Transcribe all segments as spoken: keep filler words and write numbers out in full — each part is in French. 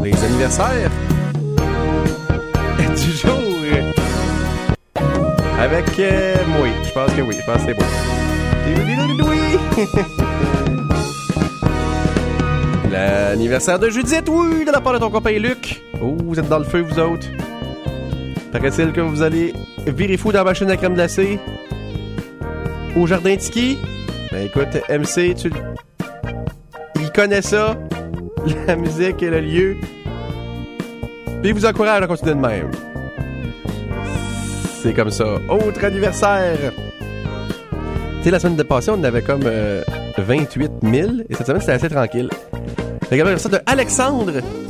les anniversaires du jour. Avec euh, oui, je pense que oui, je pense que c'est beau. L'anniversaire de Judith, oui, de la part de ton copain Luc. Oh, vous êtes dans le feu, vous autres. Paraît-il que vous allez virer fou dans la machine à crème glacée au jardin Tiki? Ben écoute, M C, tu... il connaît ça, la musique et le lieu. Puis il vous encourage à continuer de même. C'est comme ça. Autre anniversaire. Tu sais, la semaine de passée, on avait comme euh, vingt-huit mille. Et cette semaine, c'était assez tranquille. Il y a l'anniversaire de Alexandre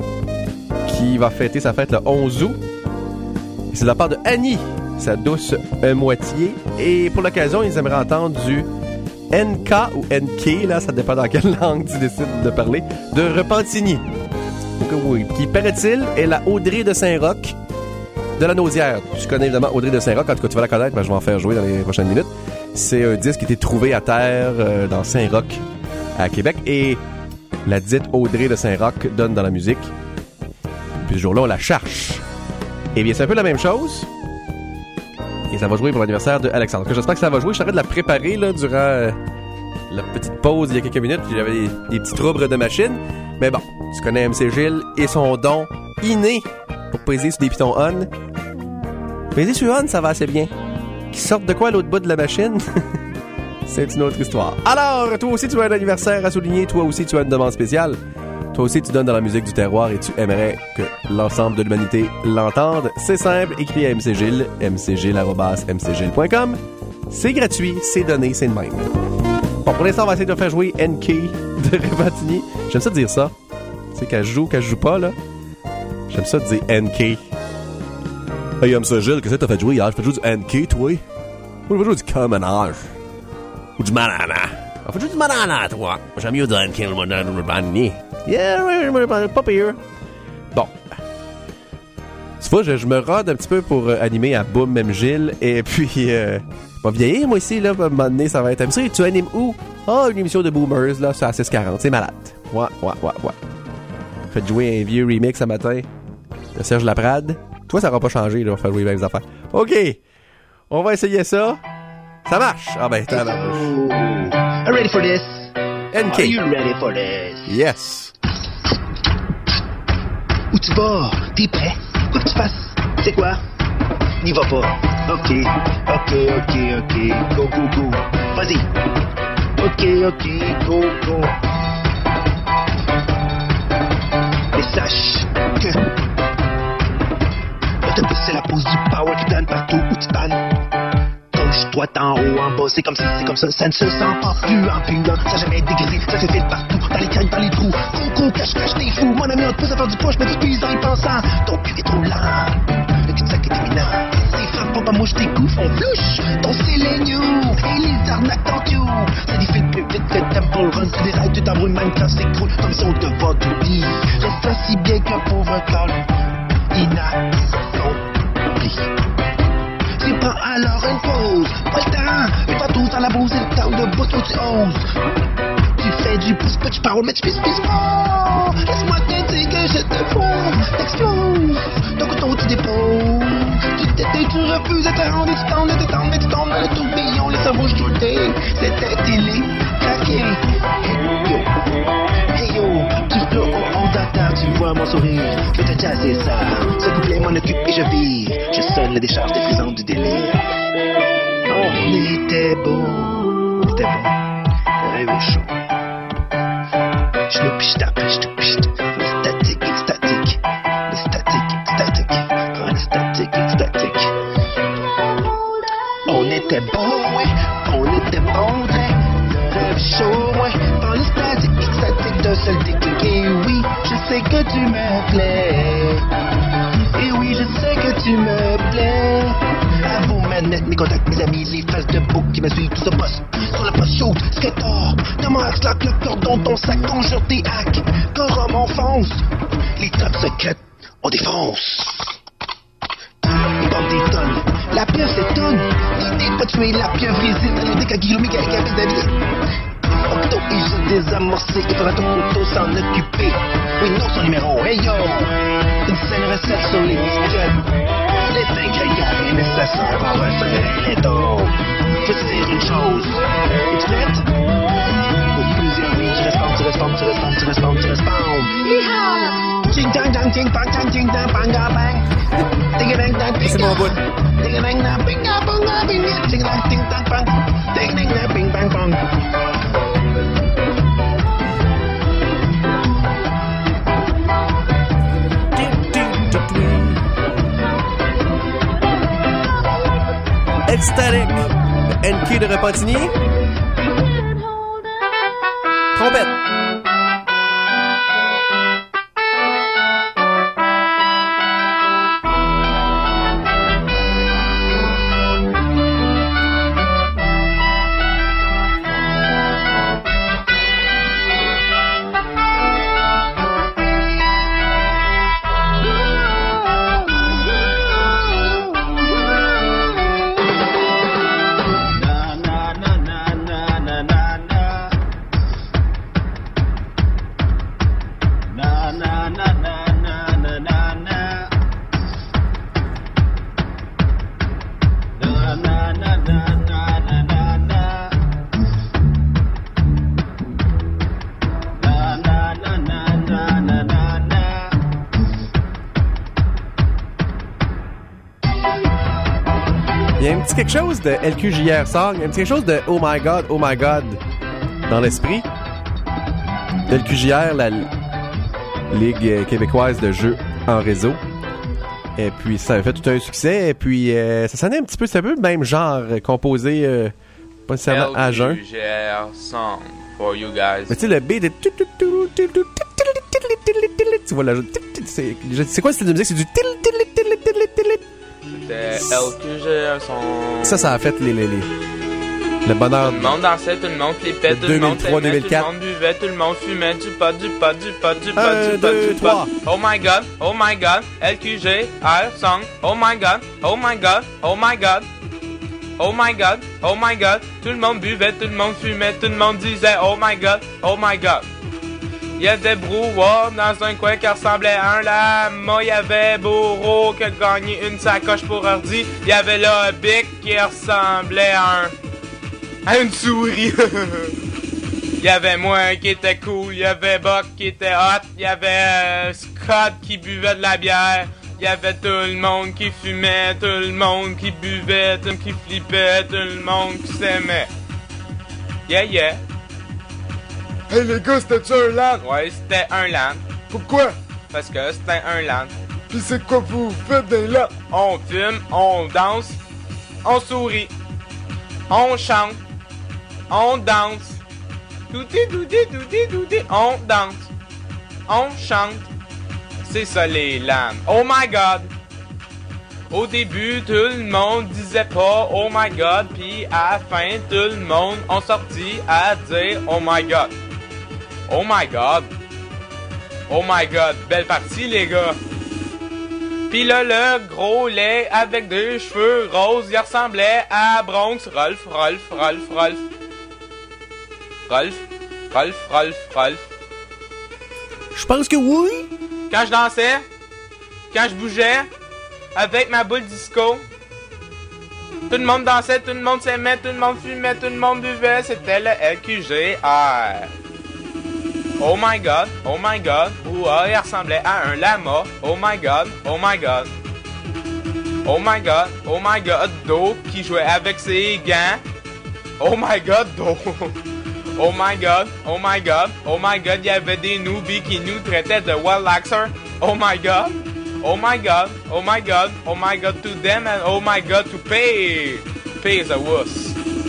qui va fêter sa fête le onze août. Et c'est de la part de Annie, sa douce moitié. Et pour l'occasion, ils aimeraient entendre du N K ou N K, là, ça dépend dans quelle langue tu décides de parler, de Repentigny. Donc, oui, qui, paraît-il, est la Audrey de Saint-Roch de la Naudière. Tu connais évidemment Audrey de Saint-Roch, en tout cas tu vas la connaître, ben, je vais en faire jouer dans les prochaines minutes. C'est un disque qui a été trouvé à terre euh, dans Saint-Roch à Québec et la dite Audrey de Saint-Roch donne dans la musique. Puis ce jour-là, on la cherche. Et bien, c'est un peu la même chose. Et ça va jouer pour l'anniversaire de Alexandre. J'espère que ça va jouer. Je suis en train de la préparer là, durant euh, la petite pause il y a quelques minutes. J'avais des, des petits troubles de machine. Mais bon, tu connais M C Gilles et son don inné pour peser sur des pitons on. Peser sur on, ça va assez bien. Qui sortent de quoi à l'autre bout de la machine? C'est une autre histoire. Alors, toi aussi tu as un anniversaire à souligner. Toi aussi tu as une demande spéciale. Toi aussi tu donnes dans la musique du terroir et tu aimerais que l'ensemble de l'humanité l'entende. C'est simple, écris à M C Gilles, m c gilles arobase m c gilles point com. C'est gratuit, c'est donné, c'est le même. Bon, pour l'instant, on va essayer de faire jouer N K de Repentigny. J'aime ça dire ça. Tu sais, quand je joue, quand je joue pas, là. J'aime ça dire N K. Hey, M C Gilles, qu'est-ce que t'as fait jouer hier? J'ai fait jouer du N K, toi? Moi, j'ai fait jouer du Commonage. Ou du Manana. On fait jouer du Manana, toi. J'aime mieux du N K, le Manana, le Repentigny. Yeah, pas pire. Bon. Tu vois, je, je me rôde un petit peu pour euh, animer à Boum, même Gilles. Et puis, euh, je vais vieillir, moi, ici, là. À un moment donné, ça va être... Tu tu animes où? Ah, oh, une émission de Boomers, là, c'est à six quarante. C'est malade. Ouais, ouais, ouais, ouais. Faites jouer un vieux remix ce matin de Serge Laprade. Toi, ça n'aura pas changé, là. On va faire jouer les mêmes affaires. OK. On va essayer ça. Ça marche. Ah ben, ça marche. Are you ready for this? N K. Are you ready for this? Yes. Où tu vas? T'es prêt? Quoi que tu fasses? C'est quoi? N'y va pas. Ok, ok, ok, ok. Go, go, go. Vas-y. Ok, ok, go, go. Mais sache que l'autobus c'est la pose du power qui donne partout où tu pannes. Touche-toi en haut, en bas, c'est comme ça, c'est comme ça, ça ne se sent pas puant, puant, ça jamais dégrisé, ça se file partout, dans les craques, dans les trous, coco, cache-cache, t'es fou, mon ami, on te pousse à faire du push, mais tu puisses en y pensant, ton cul est trop lent, le cul-de-sac est éminent, c'est frappant, pas mouche, tes coups font flouche, ton séléniou, et les arnaques t'en tout, ça défile plus vite que Temple Run, tu dérailles, tu t'embrouilles même quand c'est cool, comme si on devant tout dit, reste aussi bien qu'un pauvre corps, inaccompli. Tu prends alors une pause, pas le temps, une fois tous dans la bouse, c'est le temps de bout où tu oses. Tu fais du pouce, pas tu parles, mais tu pisses, pisses pas. Laisse-moi te dire que je te fous, t'exploses, ton couteau tu déposes. Tu t'étais, tu refuses de te rendre, tu t'en, tu t'en, tu t'en, le tourbillon, les cerveaux jetés, c'était télé, craqué. Hey yo, hey yo, tu peux on t'attend, tu vois mon sourire, je vais te chasser ça. Ce couplet m'en occupe et je vis, je sonne la décharge des prisons du délire. On était beau, c'était bon, rêve chaud. Je le piche, tape, je te piche, le statique, extatique, le statique, extatique, le statique, extatique. On était bon, ouais, on était bon, très, rêve chaud, ouais, dans le statique, extatique d'un seul déclic. Et oui, je sais que tu me plais. Et oui, je sais que tu me plais. À vos manettes, mes contacts, mes amis, les faces de peau qui me suivent, tout se passe sur le post shoot, skater, de max, la cloque, le cordon, ton sac, conjure tes hacks, Corum, on fonce, les trappes secrètes, on défonce. Ils vendent des tonnes, la pieuvre s'étonne, l'idée de pas tuer la pieuvre résiste, à l'idée qu'à Guillaume, qu'à la capitale. Octo, il se désamorcer, il faudra tout couteau s'en occuper. Oui, non, son numéro, hey yo! Une scène recette sur les disquettes. Les ingrédients nécessaires pour recevoir les dos. Je veux te dire une chose. Es-tu prête? Pour plusieurs vies, tu responds, tu responds, tu responds, tu responds, tu responds. Yeehaw! Ching tang tang ching pang chang ching tang pang ga bang. Ding dang dang C'est mon bout. ding dang dang bing ga bang ga bing ching dang ching tang pang. Ding ding dang bing bang bang. Ecstatic. N Q de Repentigny. Trompette. Il y a un petit quelque chose de L Q J R Song, un petit quelque chose de Oh My God, Oh My God dans l'esprit. L Q J R, la Ligue québécoise de jeux en réseau. Et puis ça a fait tout un succès. Et puis euh, ça sonnait un petit peu, c'est un peu le même genre, composé euh, pas nécessairement à jeun. L Q J R Song for you guys. Mais tu sais, le beat est... Tu vois la... C'est, c'est quoi le style de musique? C'est du... C'était L Q J R Song. Ça, ça a fait les... les, les... le bonheur. Tout le monde dansait, tout le monde flippait, tout le monde deux mille trois deux aimait, mille tout le quatre. monde buvait, tout le monde fumait, du pot, du pot, du pot, du pot, Un, du pot, deux, du pot. trois. Oh my God, oh my God, L Q J R Song. Oh my God, oh my God, oh my God. Oh my God, oh my God. Tout le monde buvait, tout le monde fumait, tout le monde disait Oh my God, oh my God. Il y avait brouhaha dans un coin qui ressemblait à un lama. Il y avait Bourreau qui a gagné une sacoche pour ordi. Il y avait là un bic qui ressemblait à un... à une souris. Il y avait moi qui était cool. Il y avait Buck qui était hot. Il y avait euh, Scott qui buvait de la bière. Il y avait tout le monde qui fumait. Tout le monde qui buvait. Tout le monde qui flippait. Tout le monde qui s'aimait. Yeah, yeah. Hey les gars, c'était-tu un land? Ouais, c'était un land. Pourquoi? Parce que c'était un land. Pis c'est quoi vous faites des lands? On fume, on danse, on sourit, on chante, on danse. Touti, touti, touti, touti, on danse, on chante. C'est ça les lands. Oh my God! Au début, tout le monde disait pas Oh my God, pis à la fin, tout le monde ont sorti à dire Oh my God. Oh my God. Oh my God. Belle partie, les gars. Pis là, le gros lait avec des cheveux roses, il ressemblait à Bronx. Rolf, Rolf, Rolf, Rolf. Rolf, Rolf, Rolf, Rolf. Je pense que oui. Quand je dansais, quand je bougeais, avec ma boule disco, tout le monde dansait, tout le monde s'aimait, tout le monde fumait, tout le monde buvait. C'était le L Q J R. Oh my God, oh my God, ouah, il ressemblait à un lama. Oh my God, oh my God. Oh my God, oh my God, Do qui jouait avec ses gants. Oh my God, Do. Oh my God, oh my God, oh my God, il y avait des newbies qui nous traitaient de Wallaxer. Oh my God, oh my God, oh my God, oh my God to them and oh my God to pay. Pay is a wuss.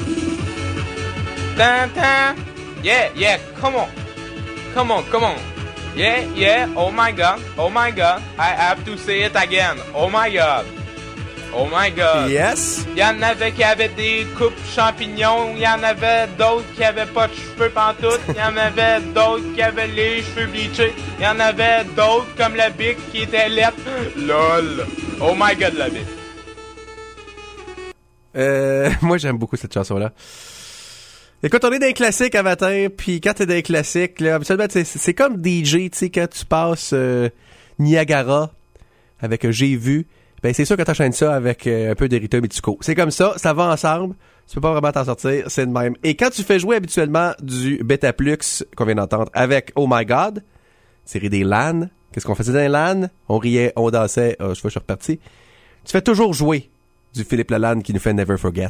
Tan tan. Yeah, yeah, come on. Come on, come on. Yeah, yeah, oh my God, oh my God. I have to say it again. Oh my God. Oh my God. Yes. Il y en avait qui avaient des coupes champignons. Il y en avait d'autres qui avaient pas de cheveux pantoute. Il y en avait d'autres qui avaient les cheveux bleachés. Il y en avait d'autres comme la Bic qui était lettre. Lol. Oh my God, la Bic. Euh, moi, j'aime beaucoup cette chanson-là. Écoute, on est dans les classiques à matin, puis quand t'es dans les classiques, là, habituellement, c'est, c'est comme D J, tu sais, quand tu passes euh, Niagara avec euh, J'ai vu, ben c'est sûr que t'enchaînes ça avec euh, un peu d'Erita Mitsuko. C'est comme ça, ça va ensemble, tu peux pas vraiment t'en sortir, c'est de même. Et quand tu fais jouer habituellement du Betaplux qu'on vient d'entendre avec Oh My God, série des LAN, qu'est-ce qu'on faisait dans les LAN? On riait, on dansait, oh, je vois, je suis reparti. Tu fais toujours jouer du Philippe Lalanne qui nous fait Never Forget.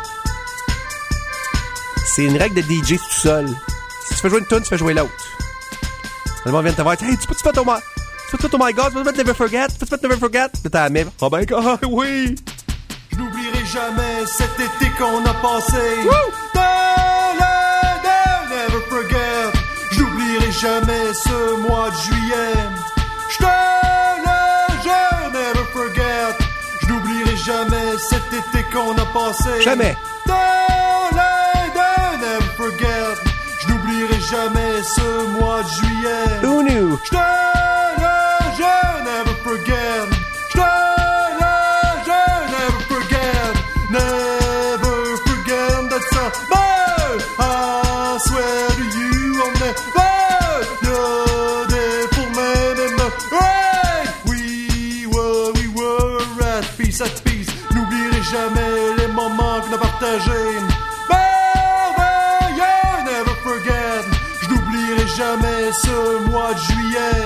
C'est une règle de D J tout seul. Si tu fais jouer une tune, tu fais jouer l'autre. Le monde vient de te voir, hey, tu peux-tu mettre Oh My... Tu peux-tu mettre Oh My God, tu peux-tu mettre Never Forget, tu peux-tu mettre Never Forget? Puis t'as la même. Oh my God, oui! Je n'oublierai jamais cet été qu'on a passé. Woo! Dans le de Never Forget. Je n'oublierai jamais ce mois de juillet. Je te le jure, Never Forget. Je n'oublierai jamais cet été qu'on a passé. Jamais. Dans le de Never Forget. Je n'oublierai jamais ce mois de juillet. Who knew? Je te le jure, Never Forget. Je te le jure, Never Forget. Never forget that summer. I swear to you, I'll never. You're there for me in the rain. We were, we were at peace, at peace. N'oublierai jamais les moments qu'on a partagés. Merveilleux, never forget. Je n'oublierai jamais ce mois de juillet.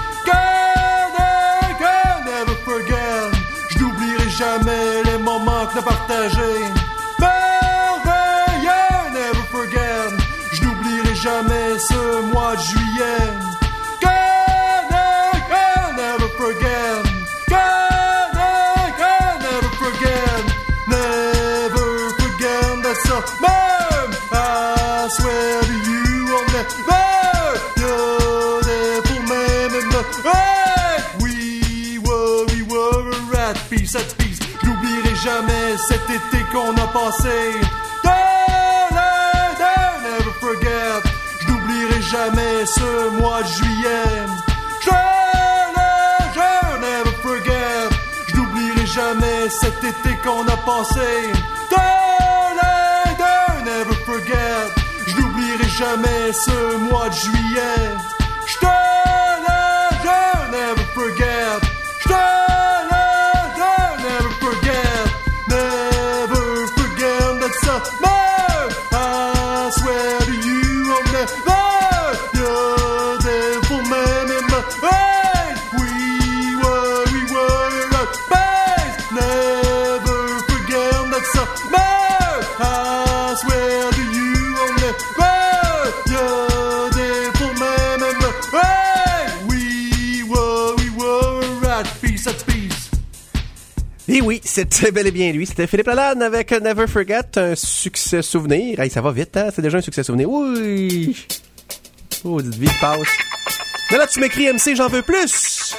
Que, que, never forget. Je n'oublierai jamais les moments qu'on a partagés. Merveilleux, never forget. Je n'oublierai jamais ce mois de juillet. Que, que, never forget. Que, que, never forget. Never forget that summer. I swear to you, I'll never. You're there for me in the rain. We were, we were at peace, at peace. Je n'oublierai jamais cet été qu'on a passé. Dans le de Never Forget. Je n'oublierai jamais ce mois de juillet. Je le jure, Never Forget. Je n'oublierai jamais cet été qu'on a passé. Dans le de Never Forget. Je n'oublierai jamais ce mois de juillet. Je te le jure, Never Forget. Je te le jure, Never Forget. Never forget that summer. I swear to you, I'll never. You're there for me in the rain. We were, we were at peace. Never forget that summer. I swear to you, I'll never. You're there for me in the rain. We were, we were at peace, at peace. Et oui, c'était bel et bien lui. C'était Philippe Lalanne avec Never Forget, un succès souvenir. Hey, ça va vite, hein? C'est déjà un succès souvenir. Oui! Oh, dites vie passe. Mais là, tu m'écris M C, j'en veux plus!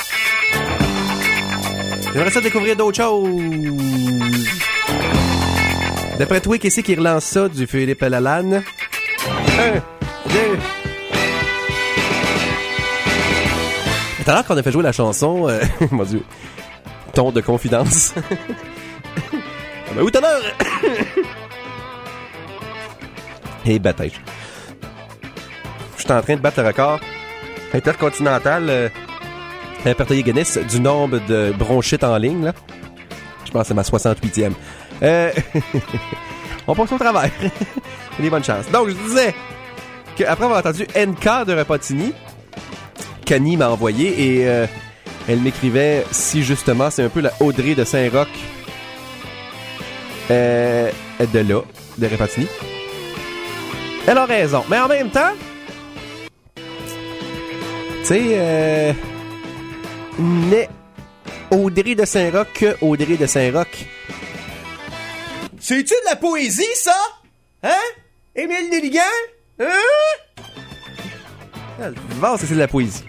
J'aimerais ça découvrir d'autres choses. D'après toi, qu'est-ce qui relance ça du Philippe Lalanne? Un, deux... Tout à l'heure qu'on a fait jouer la chanson, euh, mon Dieu, ton de confidence. Ben oui, tout à l'heure! Et bataille. Je suis en train de battre le record intercontinental euh, répertorié Guinness du nombre de bronchites en ligne, là. Je pense que c'est ma soixante-huitième. Euh... On passe au travers. Des bonnes chances. Donc, je disais qu'après avoir entendu N K de Repentigny, Kanye m'a envoyé et euh, elle m'écrivait si justement c'est un peu la Audrey de Saint-Roch euh, de là, de Repentigny. Elle a raison. Mais en même temps, tu sais, euh, n'est Audrey de Saint-Roch que Audrey de Saint-Roch. C'est-tu de la poésie, ça? Hein? Émile Nelligan? Hein? Bon, c'est de la poésie.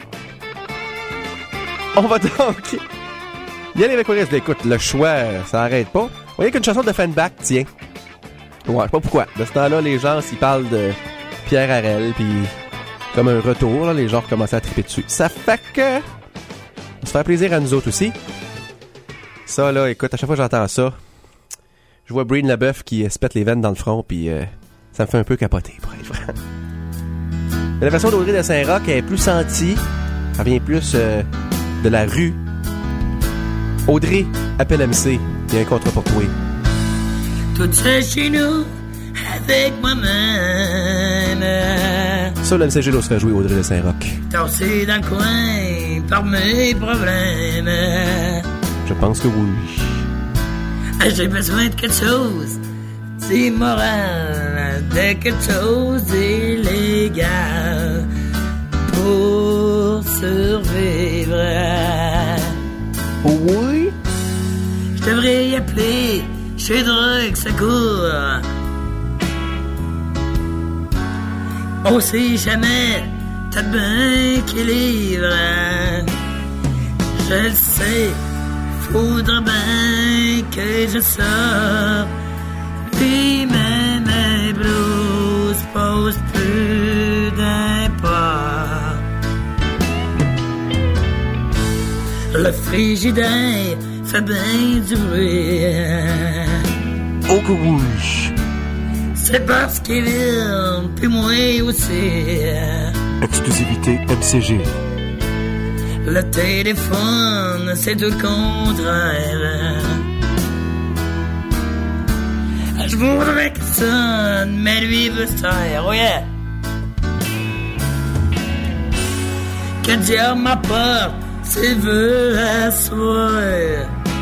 On va donc y aller avec le reste. Écoute, le choix, ça arrête pas. Vous voyez qu'une chanson de Fanback, tiens. Ouais, je sais pas pourquoi. De ce temps-là, les gens, s'ils parlent de Pierre Harel, puis comme un retour, là, les gens recommençaient à triper dessus. Ça fait que on se fait plaisir à nous autres aussi. Ça, là, écoute, à chaque fois que j'entends ça, je vois Breen Leboeuf qui se pète les veines dans le front, puis euh, Ça me fait un peu capoter, pour être vrai. Mais la version d'Audrey de Saint-Roch est plus sentie. Ça vient plus euh, de la rue. Audrey, appelle M C. Il y a un contrat pour toi. Tout seul chez nous, avec moi-même. Ça, l'M C G doit se faire jouer Audrey de Saint-Roch. Tassé dans le coin par mes problèmes. Je pense que oui. J'ai besoin de quelque chose d'immoral, de quelque chose d'illégal pour survivre. Oh oui? Je devrais y appeler chez Drogue Secours. On sait jamais, t'as bien qui livre. Je le sais, faudra bien que je sorte. Puis même mes blues posent plus d'impact. Le frigidaire fait bien du bruit. Oh que oui! C'est parce qu'il vient, puis moi aussi. Exclusivité M C G. Le téléphone, c'est tout le contraire. Je voudrais que ça sonne, mais lui veut se taire, oh yeah. Que Dieu m'apporte s'il veut asseoir.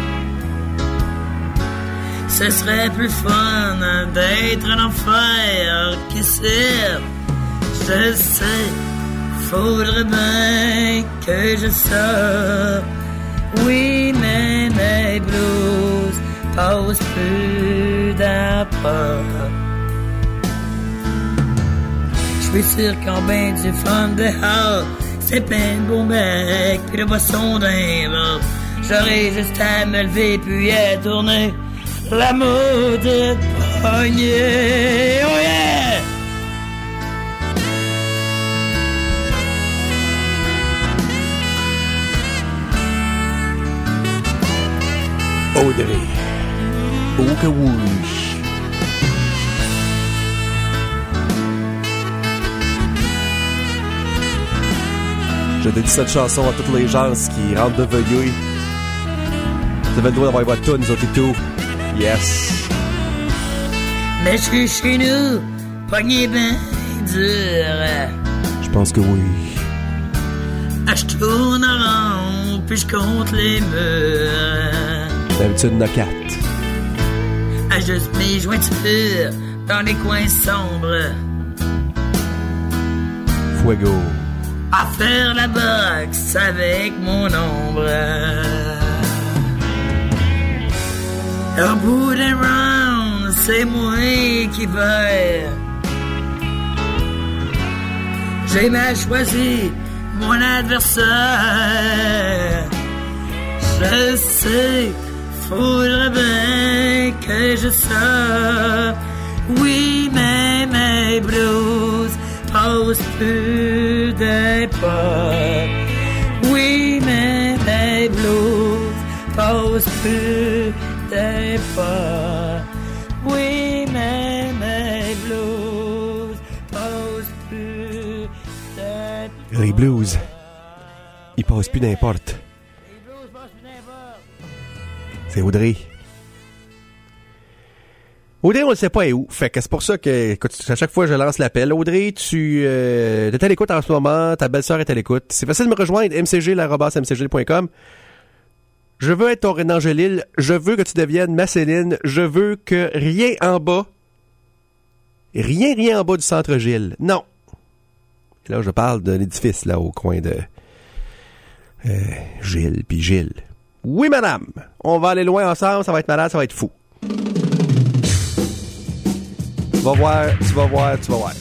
Ce serait plus fun d'être en enfer qui sait. Je sais, faudrait bien que je sorte. Oui, mais mes blues posent plus d'impact. J'suis sûr qu'en ben du fun dehors, c'est plein de beaux mecs pis de boissons d'un bar. J'aurais juste à me lever puis à tourner la maudite poignée. Oh yeah! Audrey. Oh que oui. Je dédie cette chanson à toutes les gens qui rentrent de veilleux. Vous avez le droit d'avoir votre tune, nous autres et tout. Yes. Mais je suis chez nous, pogné ben dur. Je pense que oui. Je tourne en rond, puis je compte les murs. D'habitude, il y en a quatre. À juste mes jointures dans les coins sombres. Fuego. À faire la boxe avec mon ombre. Au bout des rounds, c'est moi qui perds. J'ai mal choisi mon adversaire. Je sais, faudrait bien que je sorte. Oui, mais mes blues posent plus d'impact. Oui, mais mes blues posent plus d'impact. Oui, mais mes blues posent plus d'impact. Les blues, ils passent plus n'importe. C'est Audrey. Audrey, on ne sait pas où. Fait que c'est pour ça que, écoute, à chaque fois je lance l'appel. Audrey, tu euh, es à l'écoute en ce moment, ta belle-sœur est à l'écoute. C'est facile de me rejoindre, m c g arobase m c g point com. Je veux être ton Renan Angélil, je veux que tu deviennes ma Céline, je veux que rien en bas, rien, rien en bas du centre Gilles. Non. Et là, je parle de l'édifice, là, au coin de euh, Gilles, puis Gilles. Oui, madame. On va aller loin ensemble. Ça va être malade, ça va être fou. Tu vas voir, tu vas voir, tu vas voir.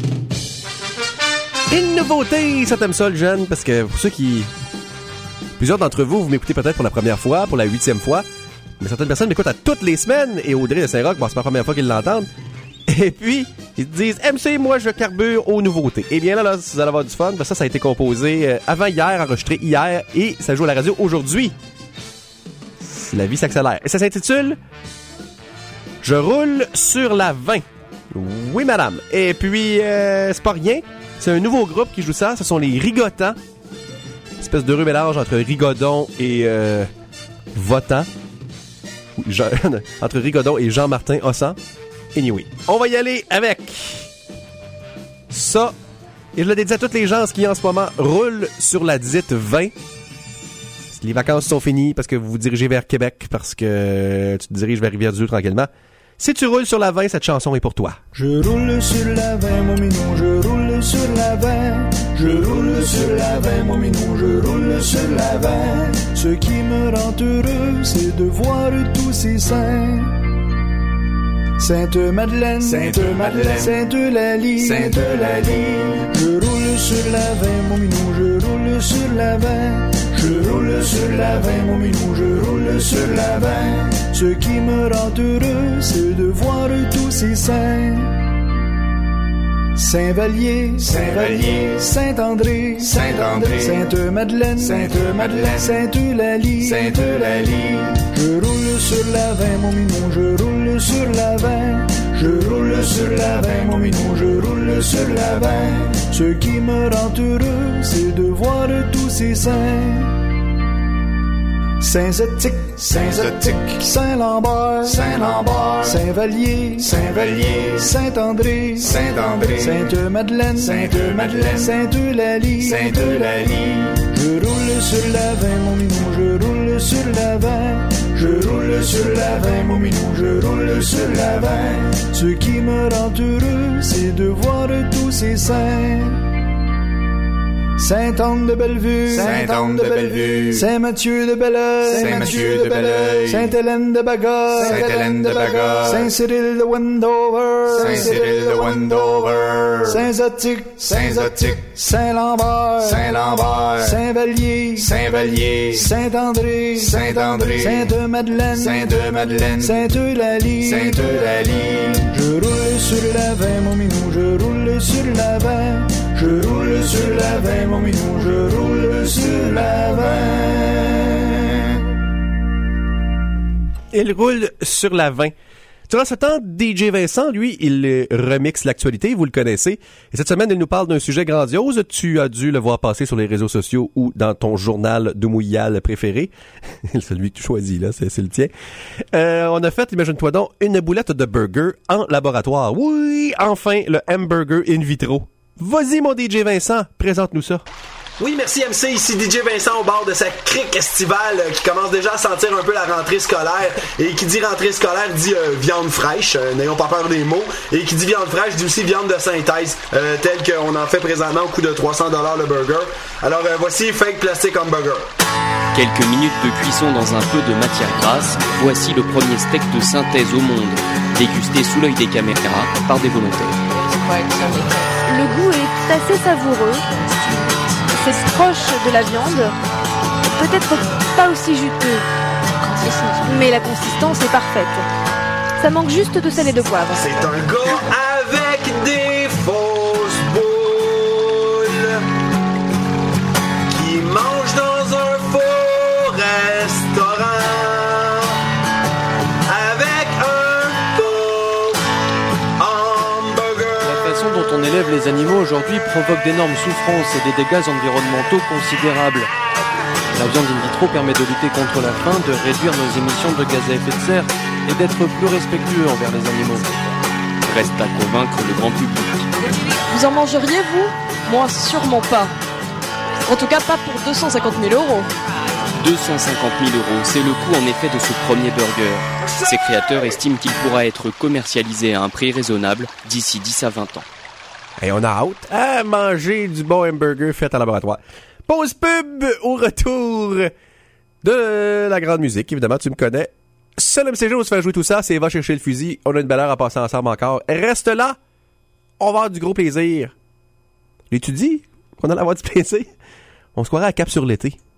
Une nouveauté, ça t'aime ça, le jeune, parce que pour ceux qui... Plusieurs d'entre vous, vous m'écoutez peut-être pour la première fois, pour la huitième fois, mais certaines personnes m'écoutent à toutes les semaines, et Audrey de Saint-Roch, bon, c'est pas la première fois qu'ils l'entendent. Et puis, ils te disent, M C, moi, je carbure aux nouveautés. Et bien là, là, vous allez avoir du fun, parce que ça, ça a été composé euh, avant hier, enregistré hier, et ça joue à la radio aujourd'hui. La vie s'accélère. Et ça s'intitule « Je roule sur la vingt ». Oui, madame. Et puis, euh, c'est pas rien. C'est un nouveau groupe qui joue ça. Ce sont les Rigotants. Espèce d'heureux mélange entre Rigodon et euh, Votant. Jean, entre Rigodon et Jean-Martin Hossan. Anyway, on va y aller avec ça. Et je le dédie à toutes les gens qui, en ce moment, roulent sur la dite vingt. Les vacances sont finies parce que vous vous dirigez vers Québec, parce que tu te diriges vers Rivière-du-Loup tranquillement. Si tu roules sur la vingt, cette chanson est pour toi. Je roule sur la vingt, mon minou, je roule sur la vingt. Je roule sur la vingt, mon minou, je roule sur la vingt. Ce qui me rend heureux, c'est de voir tous ces saints. Sainte-Madeleine, Sainte-Madeleine, Sainte-Eulalie, Sainte-Eulalie. Je roule sur la vingt, mon minou, je roule sur la vingt. Je roule sur la vingt, mon minou, je roule sur la vingt. Ce qui me rend heureux, c'est de voir tous ces saints. Saint-Vallier, Saint-Vallier, Saint-André, Saint-André, Sainte-Madeleine, Sainte-Madeleine, Sainte-Eulalie, Sainte-Eulalie. Je roule sur la vingt, mon minou, je roule sur la vingt. Je roule sur la vingt, mon minou, je roule sur la vingt. Ce qui me rend heureux, c'est de voir tous ces saints. Saint-Zotique, Saint-Zotique, Saint-Lambert, Saint-Lambert, Saint-Vallier, Saint-Vallier, Saint-André, Saint-André, Sainte-Madeleine, Sainte-Madeleine, Sainte-Eulalie, Sainte-Eulalie. Je roule sur la vingt, mon minou, je roule sur la vingt. Je roule sur la vingt, mon minou, je roule sur la vingt. Ce qui me rend heureux, c'est de voir tous ces saints. Sainte-Anne de Bellevue, Sainte-Anne de Bellevue, Saint-Mathieu de Belleuil, Saint-Mathieu de Belleuil, Sainte-Hélène de Bagotte, Sainte-Hélène de Bagotte, Saint-Cyril de Wendover, Saint-Cyril de Wendover, Saint-Zotique, Saint-Zotique, Saint-Lambert, Saint-Lambert, Saint-Vallier, Saint-Vallier, Saint-André, Saint-André, Sainte-Madeleine, Sainte-Madeleine, Sainte-Eulalie, Sainte-Eulalie. Je roule sur la vingt, mon minou, je roule sur la vingt. Je roule sur la vingt, mon minou, je roule sur la vingt. Il roule sur la vingt. Durant ce temps, D J Vincent, lui, il remixe l'actualité, vous le connaissez. Et cette semaine, il nous parle d'un sujet grandiose. Tu as dû le voir passer sur les réseaux sociaux ou dans ton journal de mouillal préféré. Celui que tu choisis, là, c'est, c'est le tien. Euh, on a fait, imagine-toi donc, une boulette de burger en laboratoire. Oui, enfin, le hamburger in vitro. Vas-y, mon D J Vincent, présente-nous ça. Oui, merci M C, ici D J Vincent au bord de sa crique estivale euh, qui commence déjà à sentir un peu la rentrée scolaire. Et qui dit rentrée scolaire dit euh, viande fraîche, euh, n'ayons pas peur des mots. Et qui dit viande fraîche dit aussi viande de synthèse, euh, telle qu'on en fait présentement au coût de trois cents dollars le burger. Alors euh, voici Fake Plastic Hamburger. Quelques minutes de cuisson dans un peu de matière grasse, voici le premier steak de synthèse au monde, dégusté sous l'œil des caméras par des volontaires. Le goût est assez savoureux. C'est proche de la viande, peut-être pas aussi juteux, mais la consistance est parfaite. Ça manque juste de sel et de poivre. C'est un gars avec des fausses boules qui mange dans un faux restaurant avec un faux hamburger. La façon dont on élève les animaux aujourd'hui provoque d'énormes souffrances et des dégâts environnementaux considérables. La viande in vitro permet de lutter contre la faim, de réduire nos émissions de gaz à effet de serre et d'être plus respectueux envers les animaux. Reste à convaincre le grand public. Vous en mangeriez, vous ? Moi, sûrement pas. En tout cas, pas pour deux cent cinquante mille euros. deux cent cinquante mille euros, c'est le coût en effet de ce premier burger. Ses créateurs estiment qu'il pourra être commercialisé à un prix raisonnable d'ici dix à vingt ans. Et on a hâte à manger du bon hamburger fait en laboratoire. Pause pub au retour de la grande musique. Évidemment, tu me connais. Seul M C G où se fait jouer tout ça, c'est va chercher le fusil. On a une belle heure à passer ensemble encore. Reste là. On va avoir du gros plaisir. Et tu dis qu'on allait avoir du plaisir? On se croirait à Cap sur l'été.